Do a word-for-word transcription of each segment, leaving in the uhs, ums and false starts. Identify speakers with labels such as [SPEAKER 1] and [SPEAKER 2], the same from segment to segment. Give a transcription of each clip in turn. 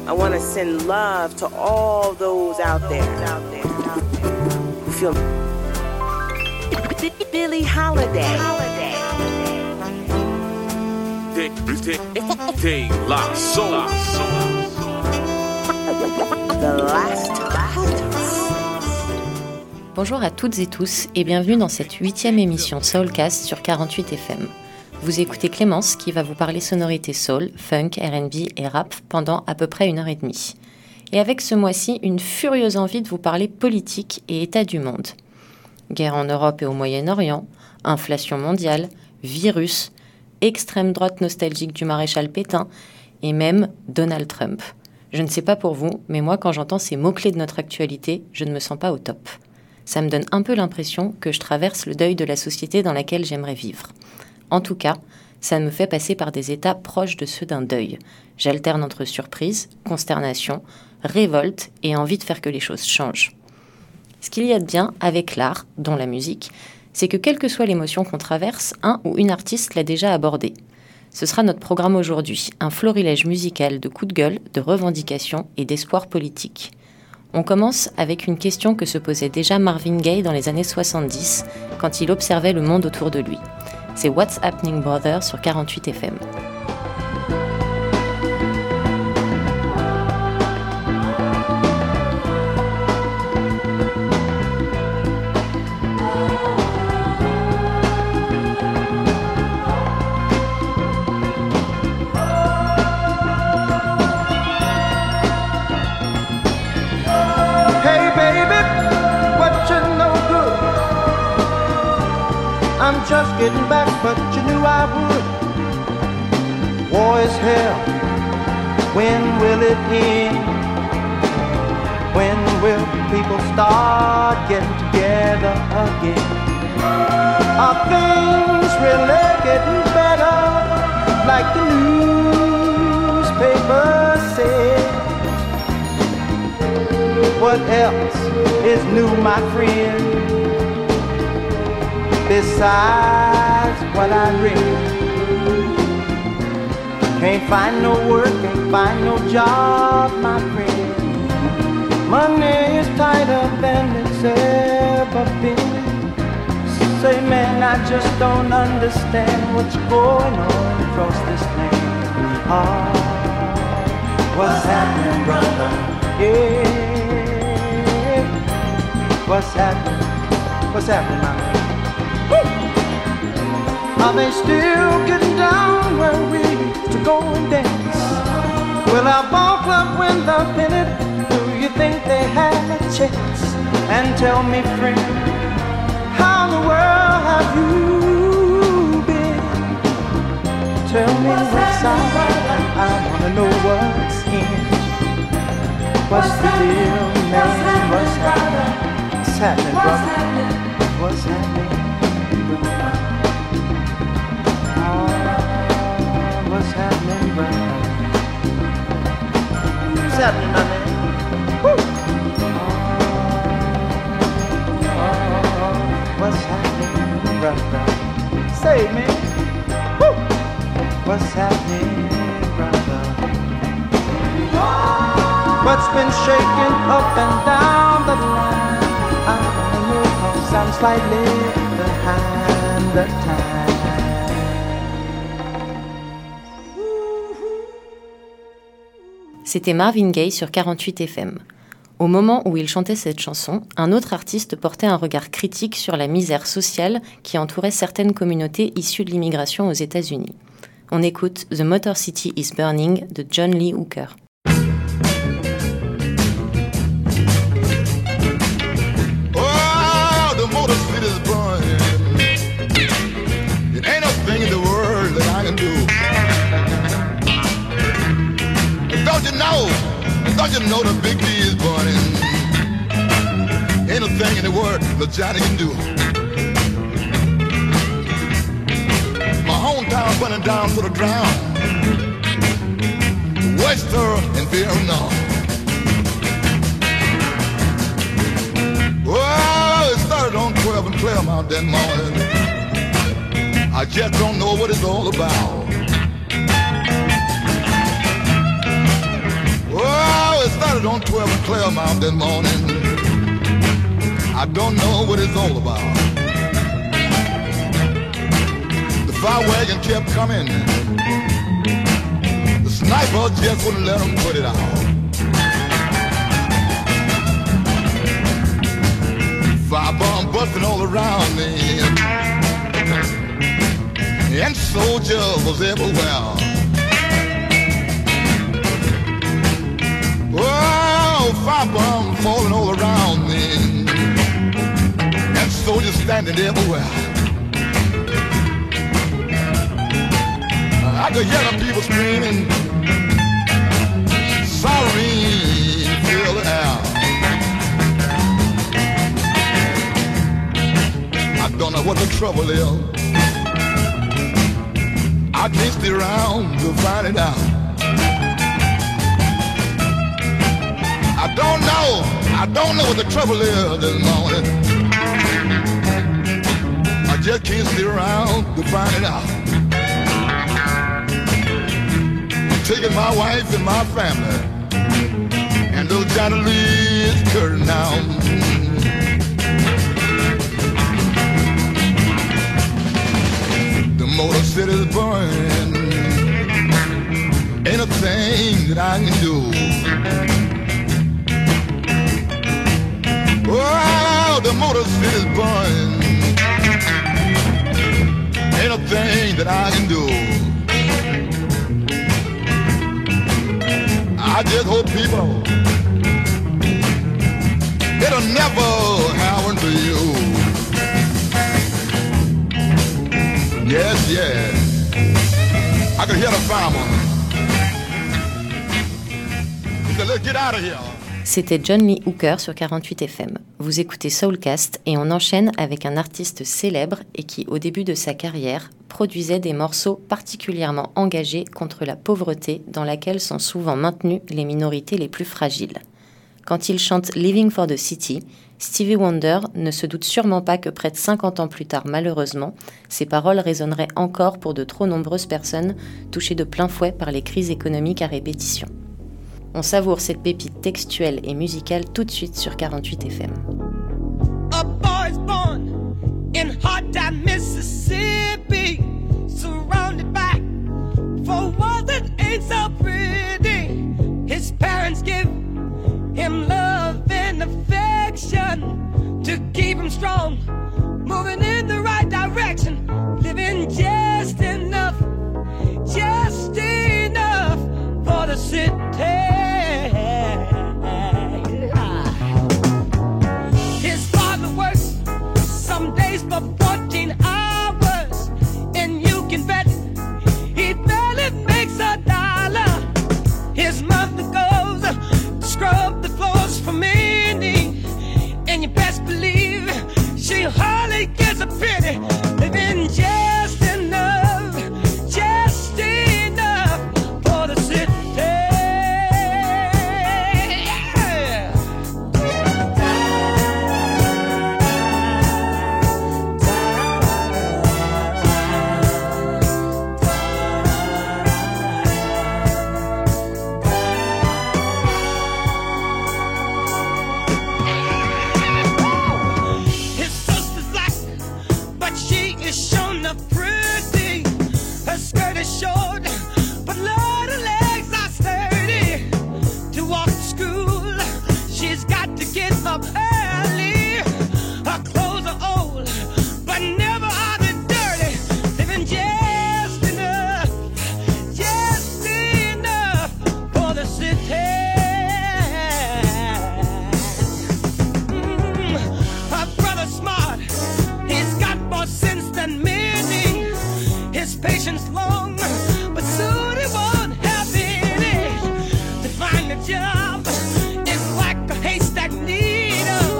[SPEAKER 1] I want to send love to all those out there, out there, out there who feel Billie Holiday. Holiday.
[SPEAKER 2] De La Soul.
[SPEAKER 1] The last
[SPEAKER 3] Bonjour à toutes et tous et bienvenue dans cette huitième émission Soulcast sur quarante-huit F M. Vous écoutez Clémence qui va vous parler sonorité soul, funk, R and B et rap pendant à peu près une heure et demie. Et avec ce mois-ci, une furieuse envie de vous parler politique et état du monde. Guerre en Europe et au Moyen-Orient, inflation mondiale, virus, extrême droite nostalgique du maréchal Pétain et même Donald Trump. Je ne sais pas pour vous, mais moi quand j'entends ces mots-clés de notre actualité, je ne me sens pas au top. Ça me donne un peu l'impression que je traverse le deuil de la société dans laquelle j'aimerais vivre. En tout cas, ça me fait passer par des états proches de ceux d'un deuil. J'alterne entre surprise, consternation, révolte et envie de faire que les choses changent. Ce qu'il y a de bien avec l'art, dont la musique, c'est que quelle que soit l'émotion qu'on traverse, un ou une artiste l'a déjà abordée. Ce sera notre programme aujourd'hui, un florilège musical de coups de gueule, de revendications et d'espoir politique. On commence avec une question que se posait déjà Marvin Gaye dans les années soixante-dix, quand il observait le monde autour de lui. C'est What's Happening Brother sur quarante-huit F M.
[SPEAKER 4] I'm just getting back, but you knew I would. War is hell, when will it end? When will people start getting together again? Are things really getting better, like the newspapers say? What else is new, my friend, besides what I read? Can't find no work, can't find no job, my friend. Money is tighter than it's ever been. Say, man, I just don't understand what's going on across this land. Oh, what's happening, brother? Yeah, what's happening? What's happening, my man? Are they still getting down where we used to go and dance? Will our ball club win the pennant? Do you think they had a chance? And tell me, friend, how in the world have you been? Tell me what's out, I wanna know what's in. What's the deal, man? What's happening? What's happening, brother? What's happening? What's happening, brother? What's happening, my man? Woo! Oh, what's happening, brother? Say, man. Woo! What's happening, brother? What's been shaking up and down the line? I don't know, 'cause I'm slightly behind the time.
[SPEAKER 3] C'était Marvin Gaye sur quarante-huit F M. Au moment où il chantait cette chanson, un autre artiste portait un regard critique sur la misère sociale qui entourait certaines communautés issues de l'immigration aux États-Unis. On écoute The Motor City is Burning de John Lee Hooker.
[SPEAKER 5] Oh, the motor city is burning. It ain't a thing in the world that I can do. Don't you know, don't you know the big B is burning? Ain't a thing in the world that Johnny can do. My hometown burning down to the ground, Wester and Vietnam. Well, it started on twelve and Claremont that morning. I just don't know what it's all about. Oh, started on twelve and Claremont that morning. I don't know what it's all about. The fire wagon kept coming. The sniper just wouldn't let them put it out. Firebomb busting all around me, and soldiers was everywhere. Oh, firebomb falling all around me, and soldiers standing everywhere. I could hear the people screaming, siren fill the air. I don't know what the trouble is. I can't stay around to find it out. I don't know, I don't know what the trouble is this morning. I just can't stay around to find it out. I'm taking my wife and my family, and little Johnny Lee's curtain now. Motor City's burning, ain't a thing that I can do. Oh, the Motor City's burning, ain't a thing that I can do. I just hope people, it'll never happen to you. Yes, yes. I could hear the fireman. He said, let's get out of here.
[SPEAKER 3] C'était John Lee Hooker sur quarante-huit F M. Vous écoutez Soulcast et on enchaîne avec un artiste célèbre et qui, au début de sa carrière, produisait des morceaux particulièrement engagés contre la pauvreté dans laquelle sont souvent maintenues les minorités les plus fragiles. Quand il chante Living for the City, Stevie Wonder ne se doute sûrement pas que près de cinquante ans plus tard, malheureusement, ses paroles résonneraient encore pour de trop nombreuses personnes touchées de plein fouet par les crises économiques à répétition. On savoure cette pépite textuelle et musicale tout de suite sur quarante-huit F M.
[SPEAKER 6] A boy's born in hard time Mississippi, surrounded by four walls that ain't so pretty. His parents give him love and affection to keep him strong, moving in the right direction, living just enough, just enough for the city. His father works some days for fourteen hours, and you can bet he barely makes a dollar. His mother goes to scrub the floors for many, and you best believe she hardly gets a penny, living just enough, just enough for the city. Job is like a haystack needle.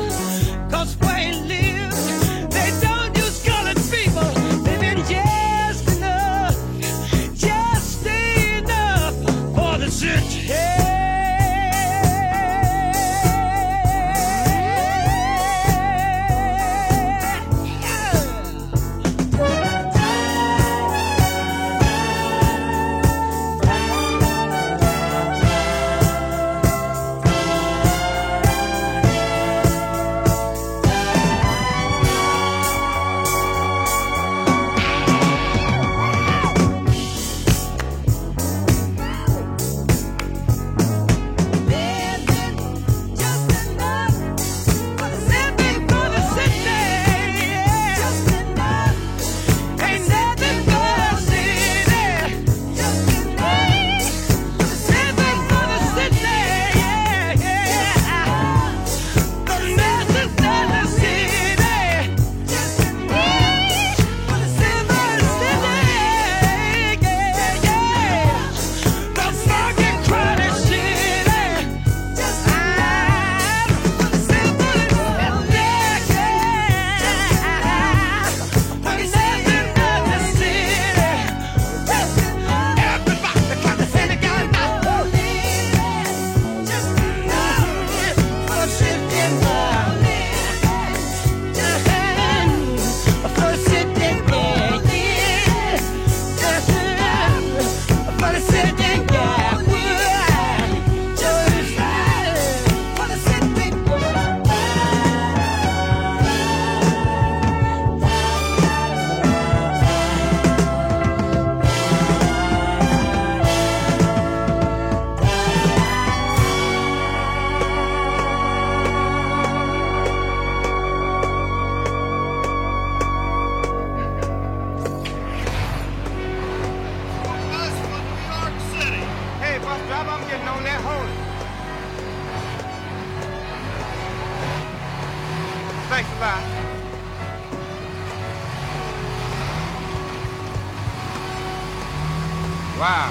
[SPEAKER 7] Thanks a lot. Wow.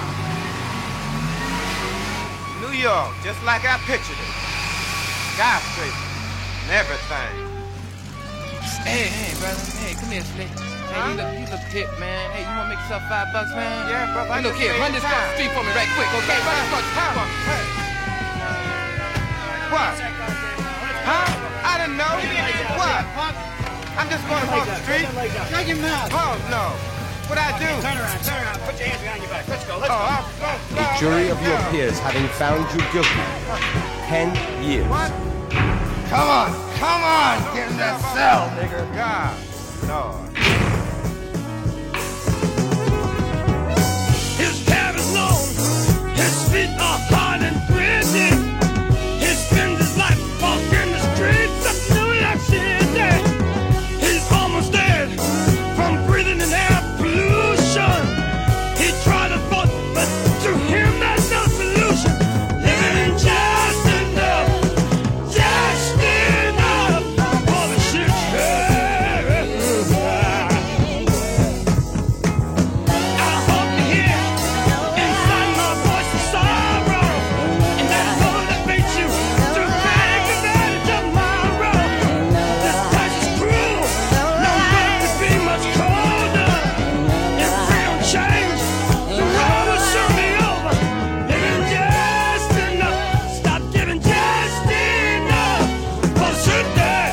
[SPEAKER 7] New York, just like I pictured it. Skyscrapers and everything.
[SPEAKER 8] Hey, hey, brother. Hey, come here, Slick. Hey, huh? you look, you look hip, man. Hey, you wanna make yourself five bucks, man?
[SPEAKER 7] Yeah, brother.
[SPEAKER 8] Hey, look here, run this cross the street for me right quick, okay? Run this cross the street for me.
[SPEAKER 7] Hey. What? Huh? I didn't know. What? I'm just going across the street.
[SPEAKER 9] Shut your mouth.
[SPEAKER 7] Oh, no. What'd I do?
[SPEAKER 9] Turn around, turn around. Put your hands behind your back. Let's go, let's
[SPEAKER 7] oh,
[SPEAKER 9] go.
[SPEAKER 7] I'll, no,
[SPEAKER 10] The
[SPEAKER 7] no,
[SPEAKER 10] jury of
[SPEAKER 7] no.
[SPEAKER 10] your peers having found you guilty. Ten years.
[SPEAKER 7] What?
[SPEAKER 9] Come on, come on. Get in that cell, nigga.
[SPEAKER 7] God, Lord.
[SPEAKER 6] His hair is long, his feet are hard and gritty. He spends his life walking the streets of New York City. He's almost dead from breathing in air pollution. He tried to vote, but to him there's no solution. Living just enough, just enough for the shit. I hope to hear inside my voice of sorrow, and that motivates you to take advantage of my role. This place is cruel, no one could be much colder. If we don't change, the road will soon be over. Living just enough, stop giving just enough for the shit.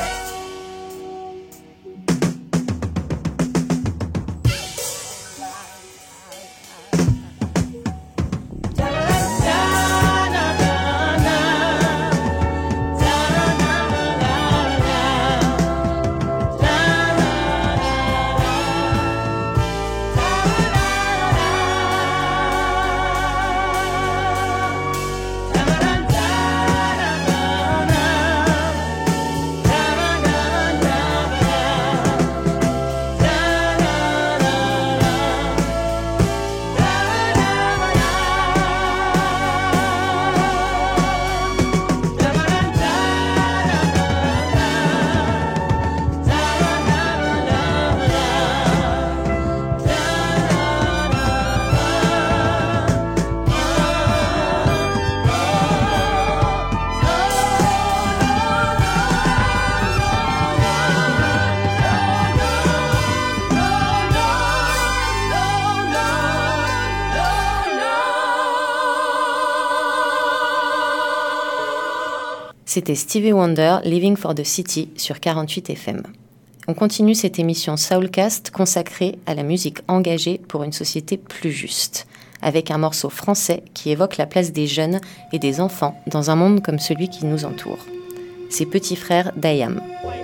[SPEAKER 3] C'était Stevie Wonder, Living for the City sur quarante-huit F M. On continue cette émission Soulcast consacrée à la musique engagée pour une société plus juste, avec un morceau français qui évoque la place des jeunes et des enfants dans un monde comme celui qui nous entoure. C'est Petit Frère d'I A M.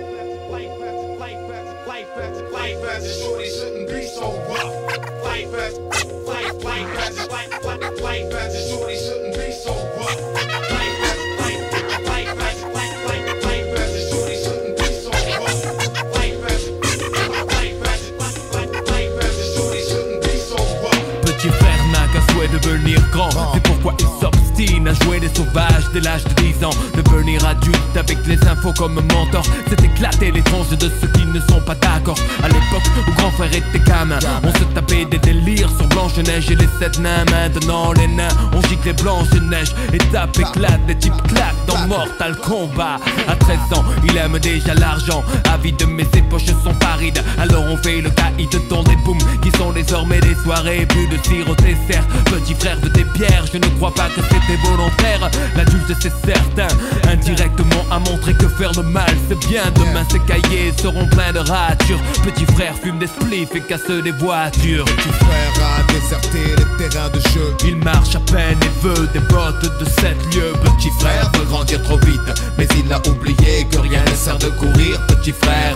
[SPEAKER 11] Devenir grand, c'est pourquoi il s'obstine à jouer les sauvages dès l'âge de dix ans. Devenir adulte avec les infos comme mentor, c'est éclater les tranches de ceux qui ne sont pas d'accord. À l'époque où grand frère était gamin, on se tapait des délires sur Blanche-Neige et les sept nains. Maintenant les nains, on gicle les Blanche-Neige. Étape éclate, les types claquent dans Mortal Kombat. À treize ans, il aime déjà l'argent, avide mais ses poches sont parides. Alors on fait le caïd dans des booms qui sont désormais des soirées. Plus de sirop dessert, petit frère de tes pierres, je ne crois pas que c'était volontaire. L'adulte c'est certain, indirectement a montré que faire le mal c'est bien. Demain ses cahiers seront pleins de ratures. Petit frère fume des spliffs et casse des voitures.
[SPEAKER 12] Petit frère a déserté les terrains de jeu.
[SPEAKER 11] Il marche à peine et veut des bottes de sept lieues.
[SPEAKER 12] Petit frère veut grandir trop vite, mais il a oublié que rien ne sert de courir. Petit frère.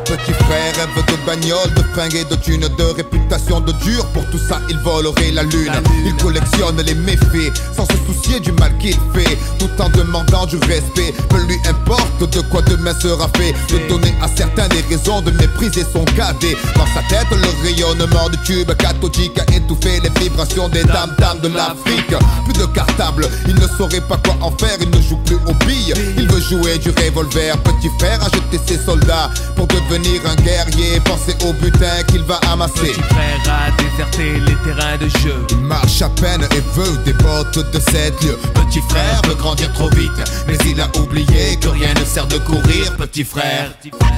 [SPEAKER 5] Petit frère rêve de bagnole, de fringues et de thunes, de réputation de dur. Pour tout ça il volerait la lune. la lune Il collectionne les méfaits sans se soucier du mal qu'il fait, tout en demandant du respect. Peu lui importe de quoi demain sera fait. De donner à certains des raisons de mépriser son cadet. Dans sa tête le rayonnement du tube cathodique a étouffé les vibrations des dames dames de l'Afrique. Plus de cartable, il ne saurait pas quoi en faire. Il ne joue plus aux billes, il veut jouer du revolver. Petit frère a jeté ses soldats pour devenir un guerrier. Pensez au butin qu'il va amasser.
[SPEAKER 11] Petit frère a déserté les terrains de jeu.
[SPEAKER 5] Il marche à peine et veut des bottes de sept lieues.
[SPEAKER 12] Petit frère veut grandir trop vite, mais il a oublié que rien ne sert de courir. Petit frère, petit frère.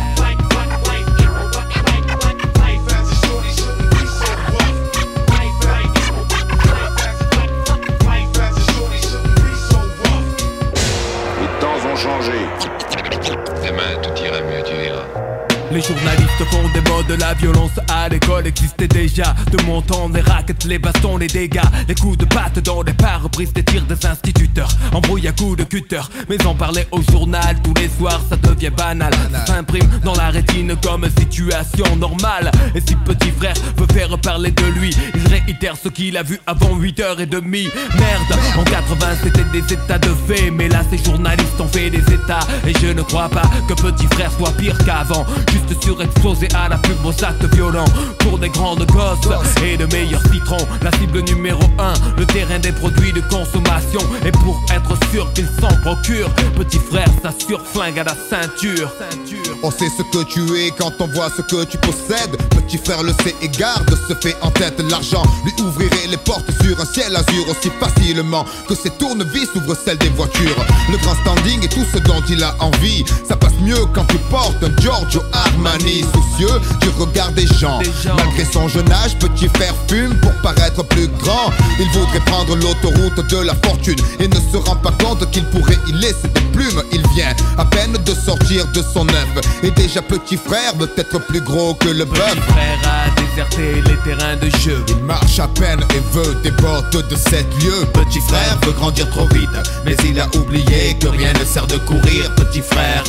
[SPEAKER 13] Demain tout ira mieux, tu verras.
[SPEAKER 11] Les journalistes font des modes, la violence à l'école existait déjà. De mon temps, les raquettes, les bastons, les dégâts, les coups de patte dans les pare-brises, des tirs des instituteurs, embrouille à coups de cutter. Mais en parler au journal tous les soirs, ça devient banal. Ça s'imprime dans la rétine comme situation normale. Et si petit frère veut faire parler de lui, il réitère ce qu'il a vu avant huit heures trente. Merde, en quatre-vingts c'était des états de fait, mais là ces journalistes ont fait des états. Et je ne crois pas que petit frère soit pire qu'avant. Juste surexposé à la pub aux actes violents. Pour des grandes gosses et de meilleurs citrons, la cible numéro un, le terrain des produits de consommation. Et pour être sûr qu'ils s'en procurent, petit frère s'assure flingue à la ceinture.
[SPEAKER 5] On sait ce que tu es quand on voit ce que tu possèdes. Petit frère le sait et garde ce fait en tête. L'argent lui ouvrirait les portes sur un ciel azur aussi facilement que ses tournevis ouvrent celles des voitures. Le grand standing et tout ce dont il a envie, ça passe mieux quand tu portes un Giorgio Armani. Soucieux du regard des gens, malgré son jeune âge, petit frère fume pour paraître plus grand. Il voudrait prendre l'autoroute de la fortune et ne se rend pas compte qu'il pourrait y laisser des plumes. Il vient à peine de sortir de son œuf et déjà petit frère veut être plus gros que le bœuf.
[SPEAKER 11] Petit frère a déserté les terrains de jeu.
[SPEAKER 5] Il marche à peine et veut des bottes de sept lieues.
[SPEAKER 12] Petit frère veut grandir trop vite, mais il a oublié que rien ne sert de courir. Petit frère,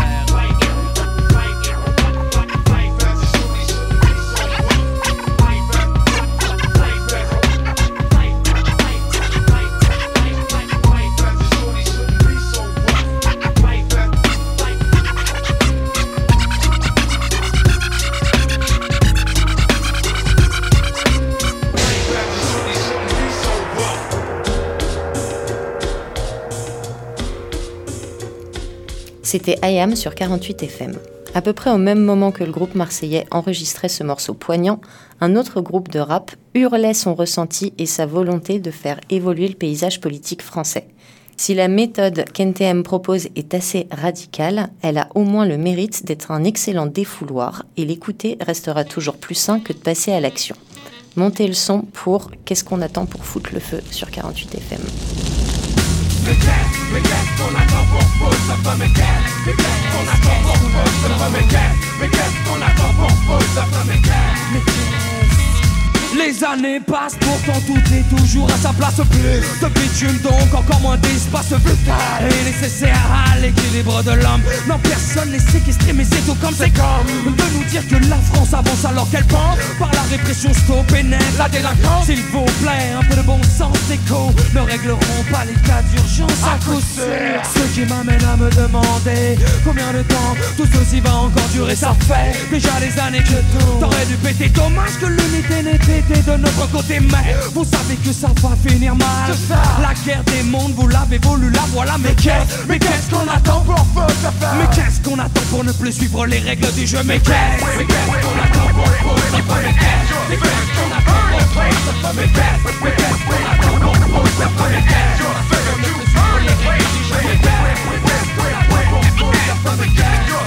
[SPEAKER 3] C'était I Am sur quarante-huit F M. À peu près au même moment que le groupe marseillais enregistrait ce morceau poignant, un autre groupe de rap hurlait son ressenti et sa volonté de faire évoluer le paysage politique français. Si la méthode qu'N T M propose est assez radicale, elle a au moins le mérite d'être un excellent défouloir et l'écouter restera toujours plus sain que de passer à l'action. Montez le son pour Qu'est-ce qu'on attend pour foutre le feu sur quarante-huit F M.
[SPEAKER 6] Mais qu'est-ce, mais qu'est-ce qu'on attend pour foutre le feu? Mais qu'est-ce, mais qu'est-ce qu'on attend pour foutre le feu? Mais qu'est-ce, mais qu'est-ce qu'on attend pour foutre le feu? Mais qu'est-ce, mais qu'est-ce. Les années passent, pourtant tout est toujours à sa place. Plus de bitume, donc encore moins d'espace vital est nécessaire à l'équilibre de l'homme. Non, personne n'est séquestré, mais c'est tout comme c'est comme de nous dire que la France avance alors qu'elle pense par la répression stop et net la délinquance. S'il vous plaît, un peu de bon sens d'écho ne régleront pas les cas d'urgence à coup sûr. Ce qui m'amène à me demander combien de temps tout ceci va encore durer. Ça fait déjà des années que tout t'aurais dû péter. Dommage que l'unité n'était de notre côté, mais vous savez que ça va finir mal. La guerre des mondes, vous l'avez voulu, la voilà. Mais qu'est-ce, mais qu'est-ce qu'on attend pour faire? Mais qu'est-ce qu'on attend pour ne plus suivre les règles du jeu? Mais qu'est-ce, mais qu'est-ce qu'on attend pour le feu? Mais qu'est-ce, mais qu'est-ce qu'on attend pour le feu? Mais qu'est-ce, mais qu'est-ce qu'on attend pour le feu? Mais qu'est-ce, que ne plus suivre les règles du jeu? Mais qu'est-ce, mais qu'est-ce qu'on attend pour le feu? Mais qu'est-ce,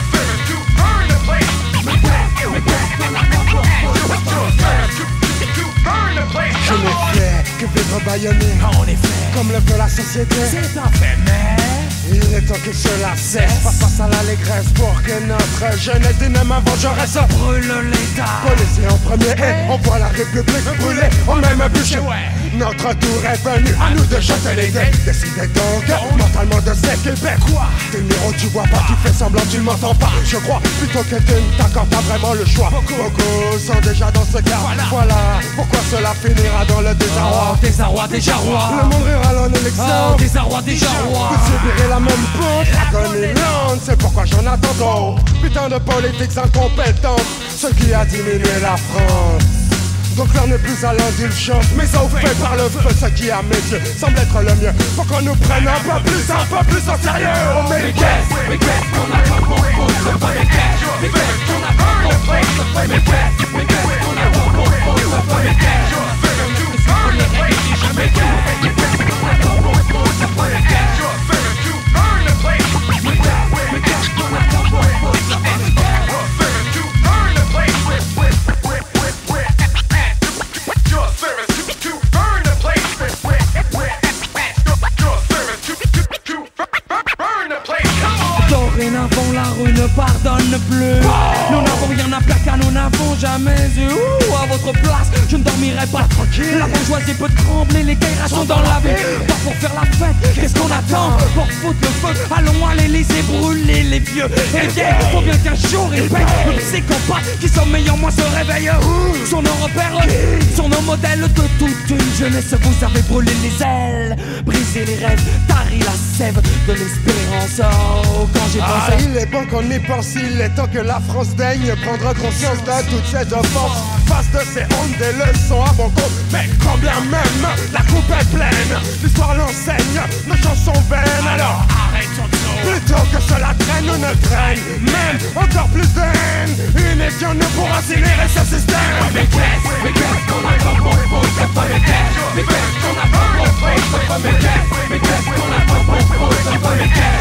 [SPEAKER 6] mais qu'est-ce, mais qu'est-ce qu'on attend pour le feu?
[SPEAKER 9] Je n'ai fait que vivre bâillonné.
[SPEAKER 6] En effet,
[SPEAKER 9] comme le veut la société.
[SPEAKER 6] C'est un fait, mais
[SPEAKER 9] il est temps que cela cesse. Face face à l'allégresse pour que notre jeunesse dynamique vengeresse
[SPEAKER 6] brûle l'État.
[SPEAKER 9] Policier en premier, hey. On voit la République brûler, on même bûcher.
[SPEAKER 6] Ouais.
[SPEAKER 9] Notre tour est venu, à nous de jeter les dés. Décidez donc, mentalement de s'équiper. Quoi? T'es numéro, tu vois pas, tu fais semblant, tu m'entends pas. Je crois plutôt que tu ne t'accordes pas vraiment le choix. Beaucoup sont déjà dans ce cas. Voilà, voilà pourquoi cela finira dans le désarroi.
[SPEAKER 11] Oh, désarroi, déjà roi.
[SPEAKER 9] Le monde rira en élection.
[SPEAKER 11] Oh, désarroi, déjà roi.
[SPEAKER 9] Vous subirez la même pente, agonie lente. C'est pourquoi j'en attends trop. Putain de politiques incompétentes, ce qui a diminué la France. Donc l'heure n'est plus à l'indulgence, mais au fait par le feu, ce qui à mes yeux semble être le mieux. Faut qu'on nous prenne un peu plus, un peu plus au sérieux. Oh mais qu'est-ce, mais qu'est-ce qu'on a comme bon pour se faire les cash. Mais qu'est-ce qu'on a comme bon pour se faire les cash. Mais qu'est-ce qu'on a comme bon pour se faire les cash. Mais qu'est-ce qu'on a comme bon pour se faire les cash.
[SPEAKER 11] Dorénavant la rue ne pardonne plus. Nous n'avons rien à perdre car nous n'avons jamais eu. Ouh, à votre place, je ne dormirai pas tranquille. La bourgeoisie peut trembler, les guerres sont dans la ville. Pas pour faire la fête, qu'est-ce qu'on attend? Pour foutre le feu, allons à l'Élysée brûler les vieux. Et bien, faut bien qu'un jour il paye. Le psychopathe qui sommeille en moi se réveille. Sur nos repères, sur nos modèles de toute une jeunesse, vous avez brûlé les ailes, brisé les rêves, tari la sève de l'espérance. Oh, quand j'ai
[SPEAKER 9] Ah, il est bon qu'on y pense, il est temps que la France daigne prendre conscience de toutes ces offenses. Face de ces hontes, des leçons à bon compte. Mais quand bien même la coupe est pleine, l'histoire l'enseigne, nos chansons vaines. Alors arrêtons tout. Plutôt que cela traîne ou ne traîne, même encore plus de haine. Une édition ne pourra incinérer ce système. Mais qu'est-ce, mais qu'est-ce qu'on a comme bon pour se faire les cash. Mais qu'est-ce qu'on a comme bon pour se faire les cash. Mais qu'est-ce qu'on a comme bon pour se faire les cash.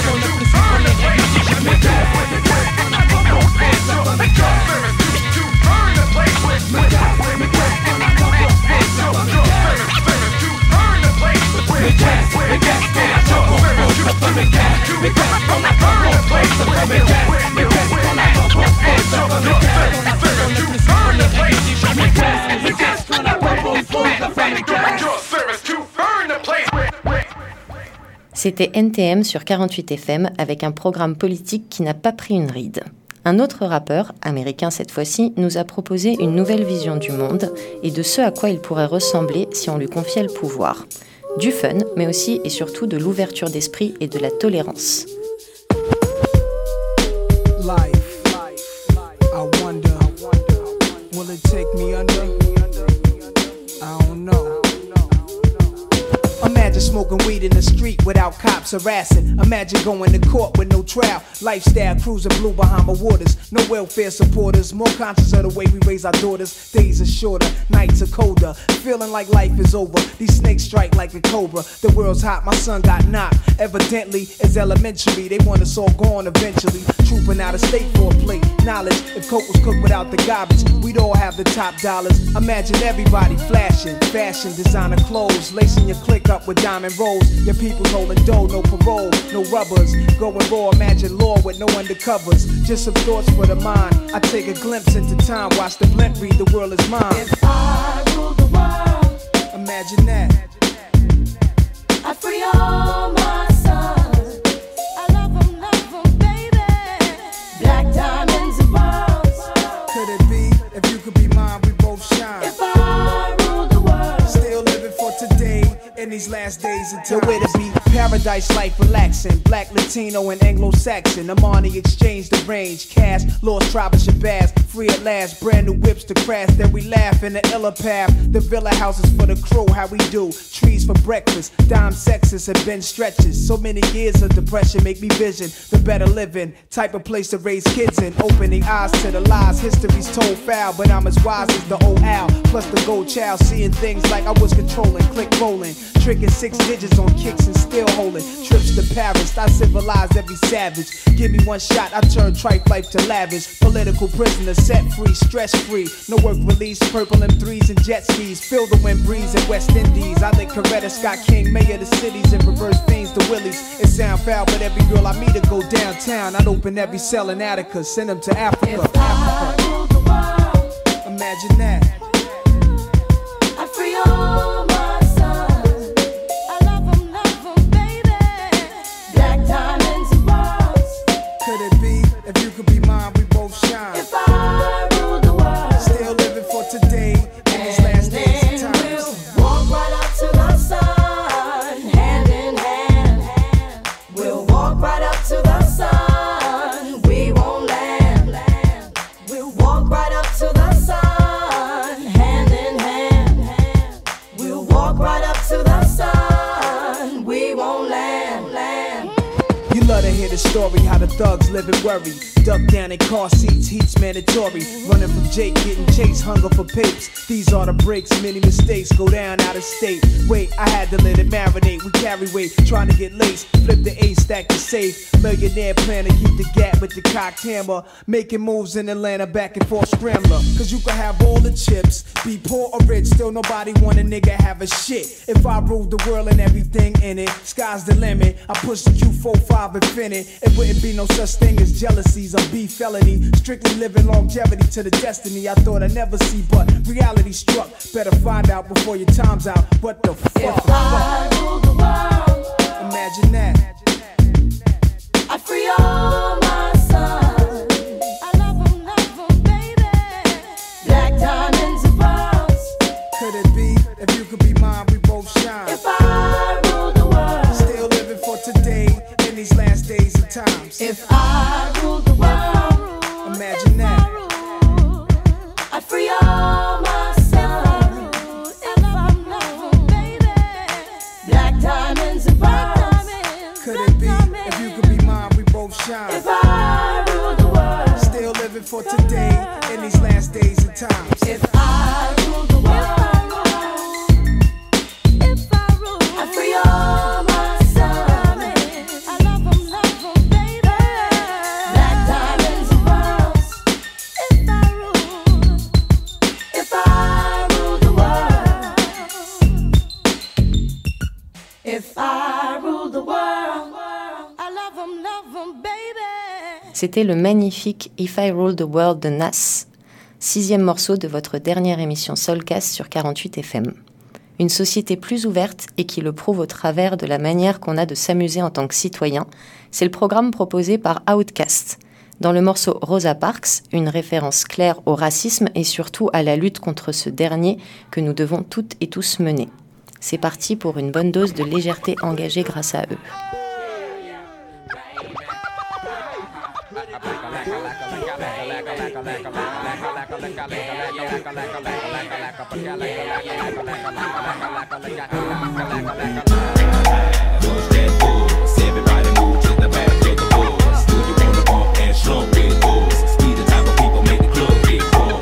[SPEAKER 3] C'était N T M sur quarante-huit F M avec un programme politique qui n'a pas pris une ride. Un autre rappeur, américain cette fois-ci, nous a proposé une nouvelle vision du monde et de ce à quoi il pourrait ressembler si on lui confiait le pouvoir. Du fun, mais aussi et surtout de l'ouverture d'esprit et de la tolérance.
[SPEAKER 13] Life, I wonder, will it take me under? I don't know. Imagine smoking weed in the street without cops harassing. Imagine going to court with no trial. Lifestyle cruising blue Bahama waters. No welfare supporters. More conscious of the way we raise our daughters. Days are shorter, nights are colder. Feeling like life is over. These snakes strike like a cobra. The world's hot, my son got knocked. Evidently, it's elementary. They want us all gone eventually. Trooping out of state for a plate. Knowledge, if coke was cooked without the garbage, we'd all have the top dollars. Imagine everybody flashing. Fashion, designer clothes. Lacing your click up with diamond rolls. Your people's holding dough, no parole, no rubbers. Going raw, imagine law with no undercovers. Just some thoughts for the mind. I take a glimpse into time, watch the blimp read, the world is mine.
[SPEAKER 14] If I rule the world,
[SPEAKER 13] imagine that.
[SPEAKER 14] I'd free all my sons. I love them, love them, baby. Black diamonds and pearls.
[SPEAKER 13] Could it be, if you could be mine, we both shine.
[SPEAKER 14] If I rule the world,
[SPEAKER 13] still living for today. In these last days of time. Nowhere to be, paradise life relaxing. Black, Latino, and Anglo-Saxon. Amani exchange the range. Cash, lost tribe of Shabazz. Free at last, brand new whips to crash. Then we laugh in the illa path. The villa houses for the crew, how we do. Trees for breakfast. Dime sexes have been stretches. So many years of depression make me vision the better living. Type of place to raise kids in. Opening eyes to the lies. History's told foul, but I'm as wise as the old owl. Plus the gold child, seeing things like I was controlling. Click rolling. Tricking six digits on kicks and still holding. Trips to Paris, I civilize every savage. Give me one shot, I turn tripe life to lavish. Political prisoner, set free, stress free. No work release, purple M threes and jet skis. Feel the wind breeze in West Indies. I lick Coretta Scott King, mayor of the cities, and reverse fiends to Willies. It sound foul, but every girl I meet to go downtown. I'd open every cell in Attica, send them to Africa.
[SPEAKER 14] If I rule the world,
[SPEAKER 13] imagine that.
[SPEAKER 14] I'd free all my
[SPEAKER 13] story, how the thugs live and worry. Duck down in car seats, heat's mandatory. Running from Jake, getting chased, hunger for papes. These are the breaks, many mistakes go down out of state. Wait, I had to let it marinate. We carry weight, trying to get laced. Flip the ace, stack the safe. Millionaire plan to keep the gap with the cocked hammer. Making moves in Atlanta, back and forth scrambler. Cause you can have all the chips, be poor or rich, still nobody want a nigga have a shit. If I ruled the world and everything in it, sky's the limit. I push the Q forty-five Infinite. It wouldn't be no such thing as jealousies or beef felony. Strictly living longevity to the destiny I thought I'd never see, but reality struck. Better find out before your time's out. What the fuck?
[SPEAKER 14] If I rule the world,
[SPEAKER 13] imagine that.
[SPEAKER 14] I free all my sons. I love them, love them, baby. Black diamonds and pearls.
[SPEAKER 13] Could it be? If you could be mine, we both shine.
[SPEAKER 14] If I rule the world,
[SPEAKER 13] still living for today in these last days and times.
[SPEAKER 14] If I rule the world,
[SPEAKER 13] imagine that.
[SPEAKER 14] I free all my sons. I love them, love them, baby. Black diamonds and pearls.
[SPEAKER 13] Could it be? If you could be mine, we both shine.
[SPEAKER 14] If I rule the world,
[SPEAKER 13] still living for today in these last days and times.
[SPEAKER 14] If I rule the world, if I rule, I free all my sons. I love them, love them, baby. Black diamonds and pearls. If I rule, if I rule the world, if I rule the world.
[SPEAKER 3] C'était le magnifique If I Rule the World de Nas, sixième morceau de votre dernière émission Soulcast sur quarante-huit F M. Une société plus ouverte et qui le prouve au travers de la manière qu'on a de s'amuser en tant que citoyen, c'est le programme proposé par Outkast. Dans le morceau Rosa Parks, une référence claire au racisme et surtout à la lutte contre ce dernier que nous devons toutes et tous mener. C'est parti pour une bonne dose de légèreté engagée grâce à eux.
[SPEAKER 15] Everybody move to the back of the bus. Do you wanna bump and slump with us? We the type of people make the club get full.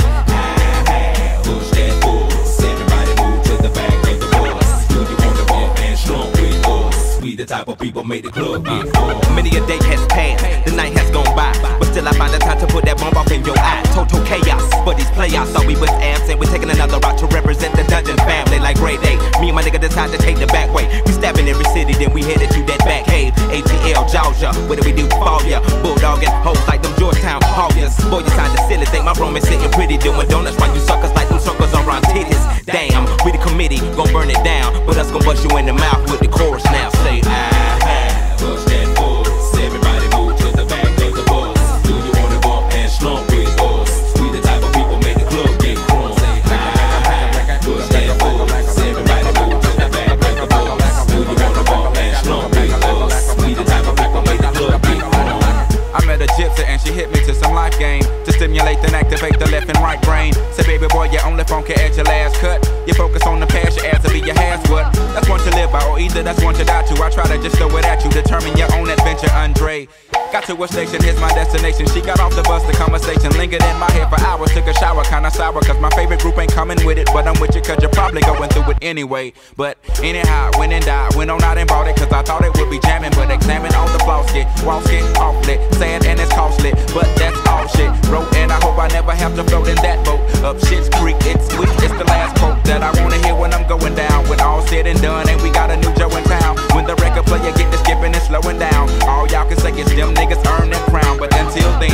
[SPEAKER 15] Push that bus. Everybody move to the back of the bus. Do you wanna bump and slump with us? We the type of people make the club get full.
[SPEAKER 16] Many a day has passed, the night has gone by, but still I find the time to put that bomb off in your eye. Total chaos, but these playoffs thought we was absent. We're taking another route to represent the Dungeon family like grade A. Me and my nigga decide to take the back way. We step in every city, then we headed to that back cave. A T L, Georgia, what do we do? Fall ya, bulldogging hoes like them Georgetown Hawkers. Boy, you sound silly, think my room is sitting pretty, doing donuts while you suckers like them suckers around titties. Damn, we the committee, gon' burn it down, but us gon' bust you in the mouth with the chorus now. Say ah, ah.
[SPEAKER 15] Push that bus. Everybody move to the back of the bus. Do you wanna bump and slump with us? We the type of people make the club get crunk. Say ah, ah. Push that bus. Everybody move to the back of the bus. Do you wanna bump and slump with us? We the type of people make the club get crunk.
[SPEAKER 8] I met a gypsy and she hit me to some life game to stimulate and activate the left and right brain. Say, baby boy, you only funky at your last cut. You focus on the past, your ass will be your has what. That's one to live by, or either that's one to die to. I try to just throw it at you, determine your own adventure, Andre. Got to a station, here's my destination. She got off the bus, the conversation lingered in my head for hours. Took a shower, kinda sour, cause my favorite group ain't coming with it. But I'm with you, cause you're probably going through it anyway. But anyhow, went and died, went on out and bought it, cause I thought it would be jamming. But examine all the flaws, get walls get awfully sad and it's costly. But that's all shit, wrote, and I hope I never have to float in that boat. Up shit's creek, it's sweet, it's the last quote that I wanna hear when I'm going down. When all said and done, and we got a new Joe in town. When the record player get to skipping and slowing down, all y'all can say is them niggas earn that crown. But until then,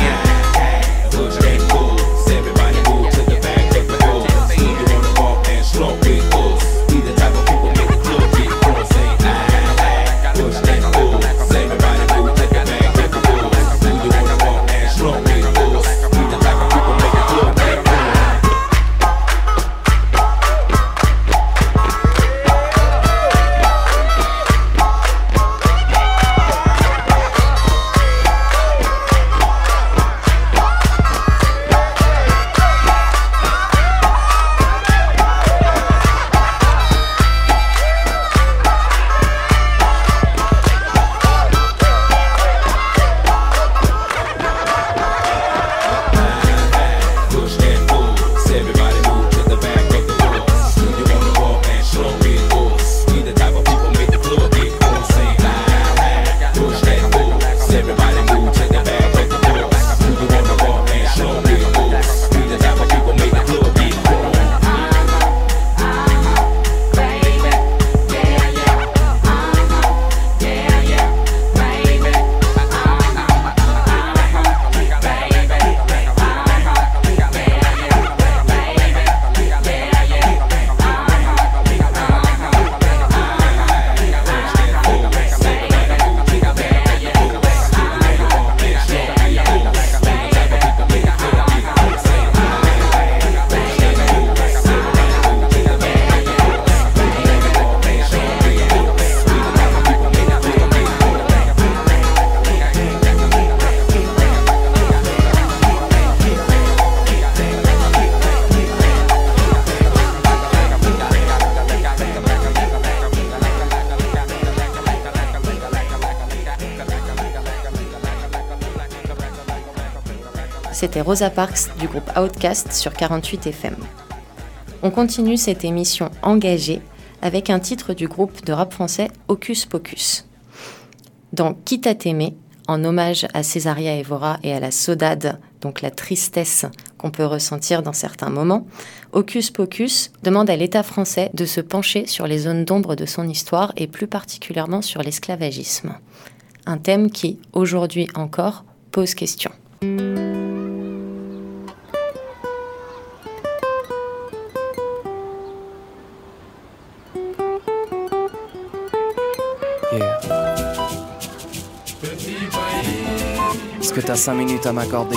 [SPEAKER 15] push that bus. Everybody move to the back of the bus. Do you wanna bump and slump with us? We the type of people make the club get crunk. Say ah, push that bus. Everybody move to the back of the bus. Do you wanna bump and slump with us? We the type of people make the club get crunk.
[SPEAKER 3] c'était Rosa Parks du groupe Outkast sur quarante-huit F M. On continue cette émission engagée avec un titre du groupe de rap français Hocus Pocus. Dans Quitte à t'aimer, en hommage à Césaria Evora et à la saudade, donc la tristesse qu'on peut ressentir dans certains moments, Hocus Pocus demande à l'État français de se pencher sur les zones d'ombre de son histoire et plus particulièrement sur l'esclavagisme. Un thème qui, aujourd'hui encore, pose question.
[SPEAKER 17] Yeah. Est-ce que t'as cinq minutes à m'accorder?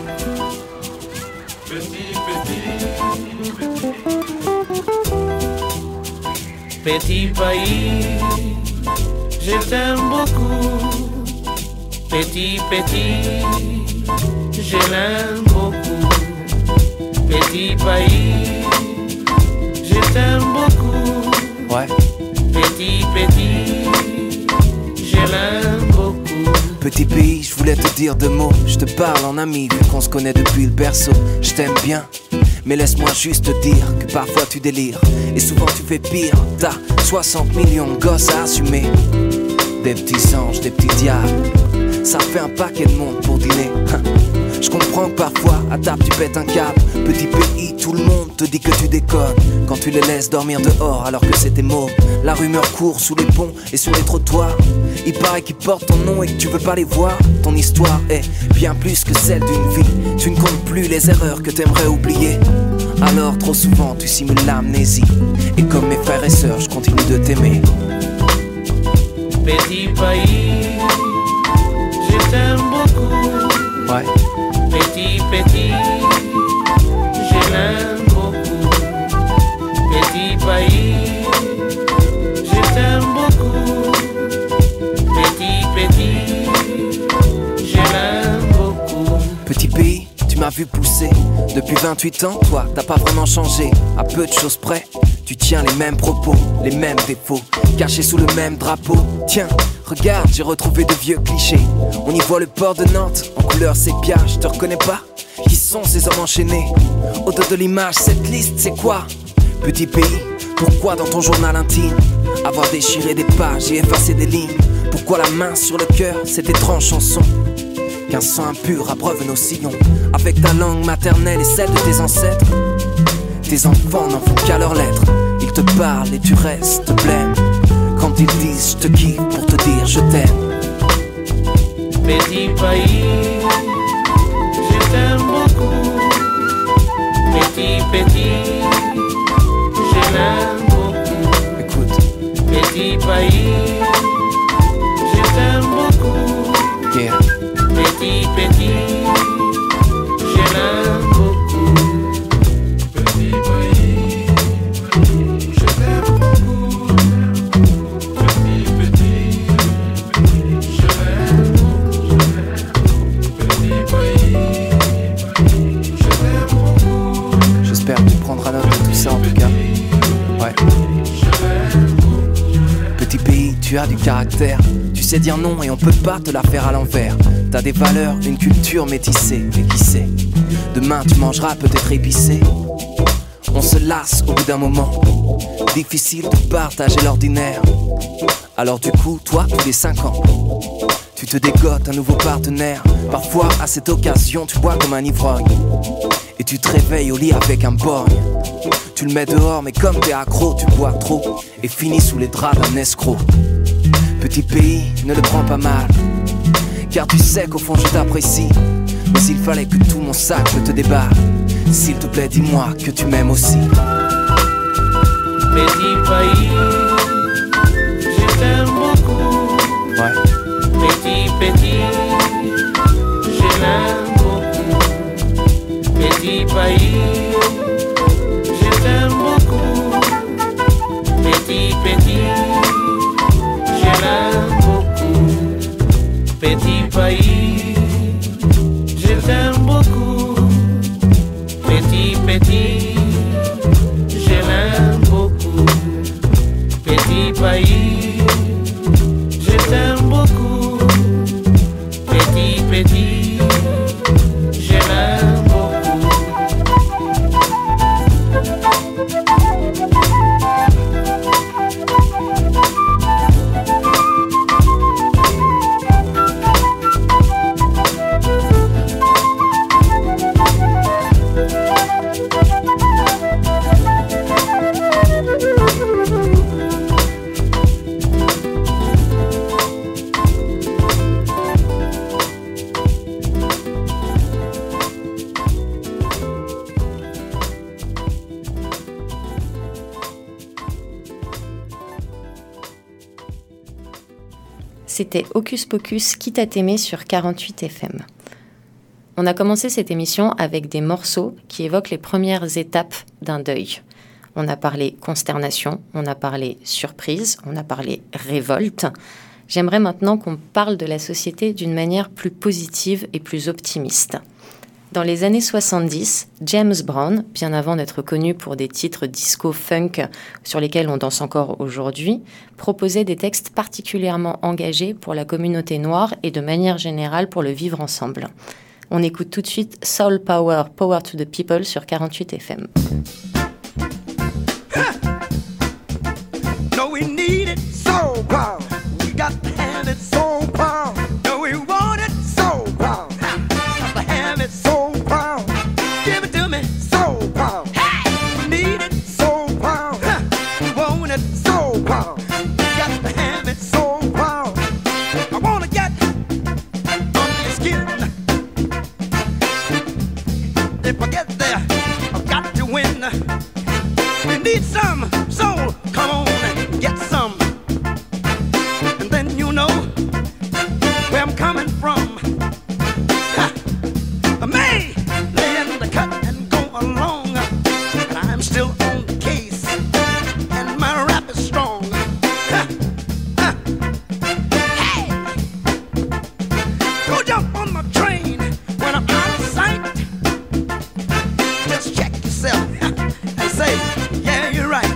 [SPEAKER 18] Petit pays, je t'aime beaucoup. Petit, petit, je l'aime beaucoup. Petit pays, je t'aime beaucoup.
[SPEAKER 17] Ouais.
[SPEAKER 18] Petit, petit, je l'aime beaucoup.
[SPEAKER 17] Petit pays, je voulais te dire deux mots. Je te parle en ami, vu qu'on se connaît depuis le berceau. Je t'aime bien, mais laisse-moi juste te dire que parfois tu délires. Et souvent tu fais pire, t'as soixante millions de gosses à assumer. Des petits anges, des petits diables, ça fait un paquet de monde pour dîner. Je comprends que parfois à table tu pètes un câble. Petit pays, tout le monde te dit que tu déconnes quand tu les laisses dormir dehors alors que c'était mauve. La rumeur court sous les ponts et sur les trottoirs. Il paraît qu'ils portent ton nom et que tu veux pas les voir. Ton histoire est bien plus que celle d'une vie. Tu ne comptes plus les erreurs que t'aimerais oublier. Alors trop souvent tu simules l'amnésie. Et comme mes frères et sœurs, je continue de t'aimer.
[SPEAKER 18] Petit pays, je t'aime beaucoup.
[SPEAKER 17] Ouais.
[SPEAKER 18] Petit, petit, je l'aime beaucoup. Petit pays, je t'aime beaucoup. Petit, petit, je l'aime beaucoup.
[SPEAKER 17] Petit pays, tu m'as vu pousser. Depuis vingt-huit ans, toi, t'as pas vraiment changé. À peu de choses près, tu tiens les mêmes propos, les mêmes défauts, cachés sous le même drapeau. Tiens, regarde, j'ai retrouvé de vieux clichés. On y voit le port de Nantes, en couleur sépia, je te reconnais pas. Qui sont ces hommes enchaînés? Au dos de l'image, cette liste, c'est quoi? Petit pays, pourquoi dans ton journal intime avoir déchiré des pages et effacé des lignes? Pourquoi la main sur le cœur, cette étrange chanson? Qu'un sang impur abreuve nos sillons. Avec ta langue maternelle et celle de tes ancêtres, tes enfants n'en font qu'à leurs lettres. Ils te parlent et tu restes blême quand ils disent je te kiffe pour te dire je t'aime.
[SPEAKER 18] Petit pays, je t'aime beaucoup. Petit, petit, je l'aime beaucoup.
[SPEAKER 17] Écoute.
[SPEAKER 18] Petit pays, je t'aime beaucoup.
[SPEAKER 17] Yeah.
[SPEAKER 18] Petit, petit, je l'aime beaucoup. Petit pays, je t'aime beaucoup. Petit, petit, je l'aime beaucoup. Petit pays, je t'aime beaucoup.
[SPEAKER 17] J'espère que tu prendras note de tout ça en tout cas. Ouais. Petit pays, tu as du caractère. Tu sais dire non et on peut pas te la faire à l'envers. T'as des valeurs, une culture métissée. Mais qui sait, demain tu mangeras peut-être épicé. On se lasse au bout d'un moment. Difficile de partager l'ordinaire. Alors du coup, toi, tous les cinq ans, tu te dégotes un nouveau partenaire. Parfois, à cette occasion, tu bois comme un ivrogne. Et tu te réveilles au lit avec un borgne. Tu le mets dehors, mais comme t'es accro, tu bois trop et finis sous les draps d'un escroc. Petit pays, ne le prends pas mal, car tu sais qu'au fond je t'apprécie. Mais s'il fallait que tout mon sac je te déballe, s'il te plaît dis-moi que tu m'aimes aussi.
[SPEAKER 18] Petit pays, je t'aime beaucoup.
[SPEAKER 17] Ouais.
[SPEAKER 18] Petit, petit, je l'aime beaucoup. Petit pays, je t'aime beaucoup. Petit, petit, je l'aime beaucoup. Petit pays, je t'aime beaucoup. Petit, petit, je l'aime beaucoup. Petit pays, je t'aime beaucoup.
[SPEAKER 3] C'était Hocus Pocus, Quitte à t'aimer sur quarante-huit F M. On a commencé cette émission avec des morceaux qui évoquent les premières étapes d'un deuil. On a parlé consternation, on a parlé surprise, on a parlé révolte. J'aimerais maintenant qu'on parle de la société d'une manière plus positive et plus optimiste. Dans les années soixante-dix, James Brown, bien avant d'être connu pour des titres disco-funk sur lesquels on danse encore aujourd'hui, proposait des textes particulièrement engagés pour la communauté noire et de manière générale pour le vivre ensemble. On écoute tout de suite Soul Power, Power to the People sur quarante-huit F M.
[SPEAKER 6] No, we need it, soul power. We got to have it, soul power. No, we want it, soul power. Got to have it, soul power. Give it to me, soul power. We need it, soul power. We want it, soul power. Got to have it, soul power. I wanna get under your skin. If I get there, I've got to win. We need some soul. Come on and get some. And then you know where I'm coming from. Ha! May lay in the cut and go along. And I'm still on the case. And my rap is strong. Ha! Ha! Hey! Go jump on my train when I'm out of sight. Just check yourself and say, yeah, you're right.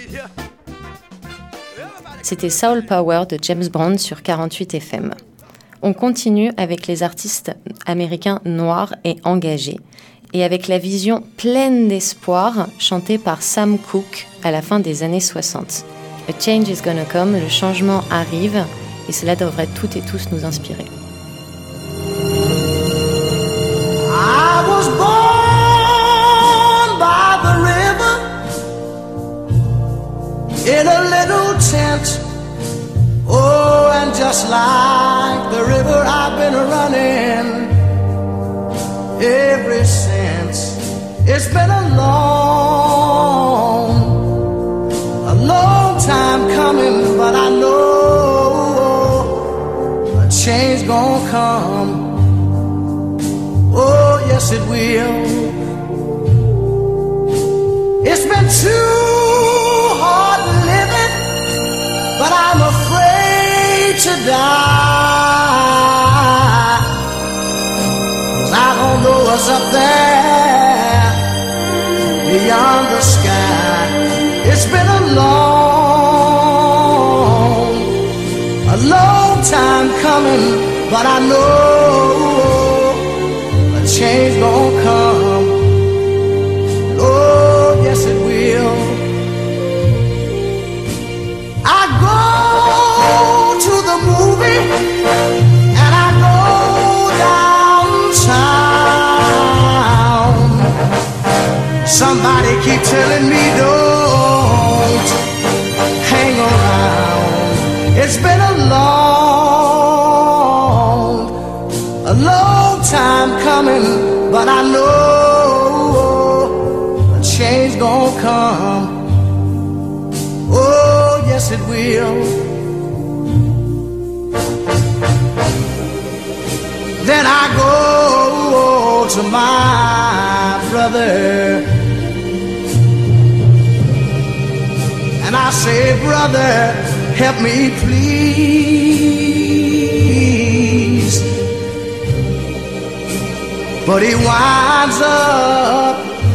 [SPEAKER 3] C'était Soul Power de James Brown sur quarante-huit F M. On continue avec les artistes américains noirs et engagés, et avec la vision pleine d'espoir chantée par Sam Cooke à la fin des années soixante. A change is gonna come, le changement arrive, et cela devrait toutes et tous nous inspirer.
[SPEAKER 4] I was born by the river in a little tent. Oh, and just like the river, I've been running ever since. It's been a long, a long time coming, but I know a change gonna come. Oh, yes it will. It's been too hard living, but I'm afraid to die. 'Cause I don't know what's up there beyond the sky. It's been a long, a long time coming, but I know a change gonna come. Oh, yes it will. I go to the movie and I go downtown. Somebody keep telling me don't hang around. It's been a long, a long time coming, but I know a change gonna come. Oh, yes it will. Then I go to my brother and I say, brother, help me please. But he winds up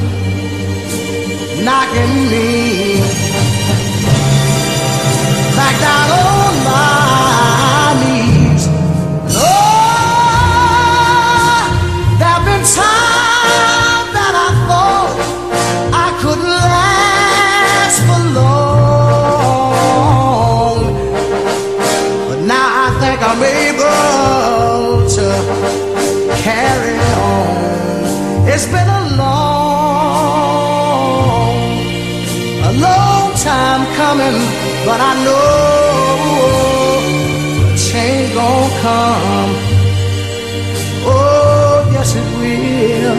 [SPEAKER 4] knocking me back down on my knees. Oh, there've been times that I thought I couldn't last for long, but now I think I'm able to carry on. It's been a long, a long time coming, but I know a change gon' come. Oh, yes it will.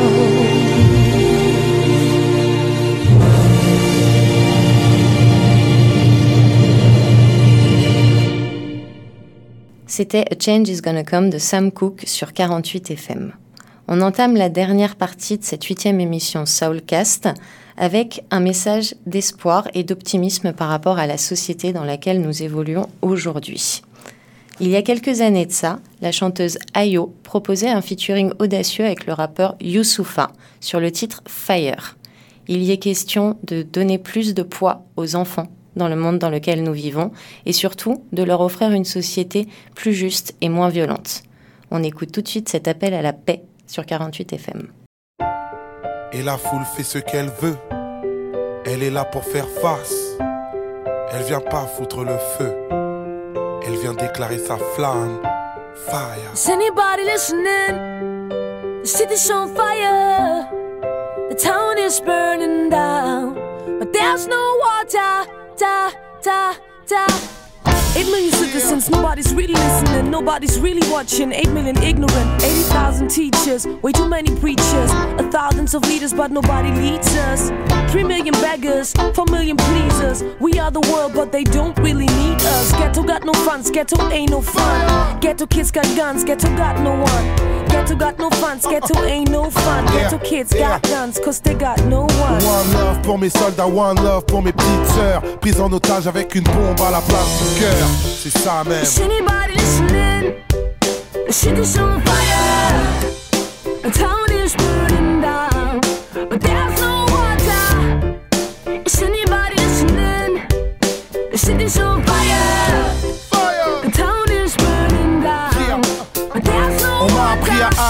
[SPEAKER 3] C'était A Change is Gonna Come de Sam Cooke sur quarante-huit F M. On entame la dernière partie de cette huitième émission Soulcast avec un message d'espoir et d'optimisme par rapport à la société dans laquelle nous évoluons aujourd'hui. Il y a quelques années de ça, la chanteuse Ayo proposait un featuring audacieux avec le rappeur Youssoupha sur le titre Fire. Il y est question de donner plus de poids aux enfants dans le monde dans lequel nous vivons et surtout de leur offrir une société plus juste et moins violente. On écoute tout de suite cet appel à la paix sur quarante-huit F M.
[SPEAKER 9] Et la foule fait ce qu'elle veut. Elle est là pour faire face. Elle vient pas foutre le feu. Elle vient déclarer sa flamme. Fire.
[SPEAKER 14] Is anybody listening? The city's on fire. The town is burning down. But there's no water. Da, da, da. Eight million citizens, nobody's really listening, nobody's really watching. Eight million ignorant, eighty thousand teachers, way too many preachers. A thousands of leaders, but nobody leads us. Three million beggars, four million pleasers. We are the world, but they don't really need us. Ghetto got no funds, ghetto ain't no fun. Ghetto kids got guns, ghetto got no one. Ghetto got no funds, ghetto ain't no fun. Ghetto kids got guns, cause they got no one.
[SPEAKER 9] One love pour mes soldats, one love pour mes petites sœurs. Prises en otage avec une bombe à la place du cœur. C'est ça même.
[SPEAKER 14] Is anybody listening? The shit is on fire. The town is burning down. But there's no water. Is anybody listening? The shit is on fire.
[SPEAKER 9] Fire.
[SPEAKER 14] The town is burning down.
[SPEAKER 9] Yeah.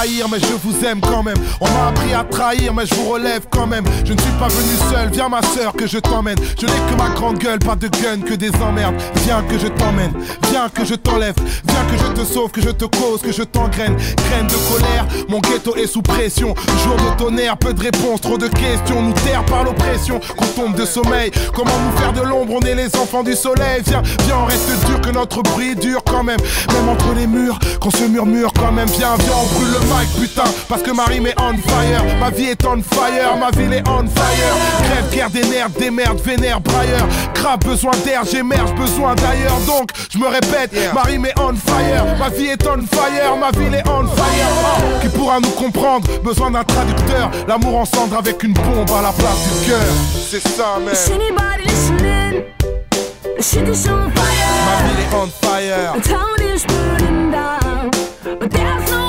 [SPEAKER 9] trahir, mais je vous aime quand même. On m'a appris à trahir, mais je vous relève quand même. Je ne suis pas venu seul, viens ma soeur que je t'emmène. Je n'ai que ma grande gueule, pas de gun, que des emmerdes. Viens que je t'emmène, viens que je t'enlève. Viens que je te sauve, que je te cause, que je t'engraine. Graine de colère, mon ghetto est sous pression. Jour de tonnerre, peu de réponses, trop de questions. Nous taire par l'oppression, qu'on tombe de sommeil. Comment nous faire de l'ombre, on est les enfants du soleil. Viens, viens, on reste dur, que notre bruit dure quand même. Même entre les murs, qu'on se murmure quand même. Viens, viens, on brûle le mic, putain. Parce que ma rime est on fire. Ma vie est on fire, ma ville est on fire. Crève, guerre des nerfs, des merdes, vénère, brailleur. Grave, besoin d'air, j'émerge, besoin d'ailleurs. Donc, je me répète, yeah. Ma rime est on fire. Ma vie est on fire, ma ville est on fire. Oh, qui pourra nous comprendre, besoin d'un traducteur. L'amour en cendre avec une bombe à la place du cœur. C'est ça, man.
[SPEAKER 14] Is anybody listening? The shit is on fire.
[SPEAKER 9] Ma ville est on fire.
[SPEAKER 14] The town is burning down, but there's no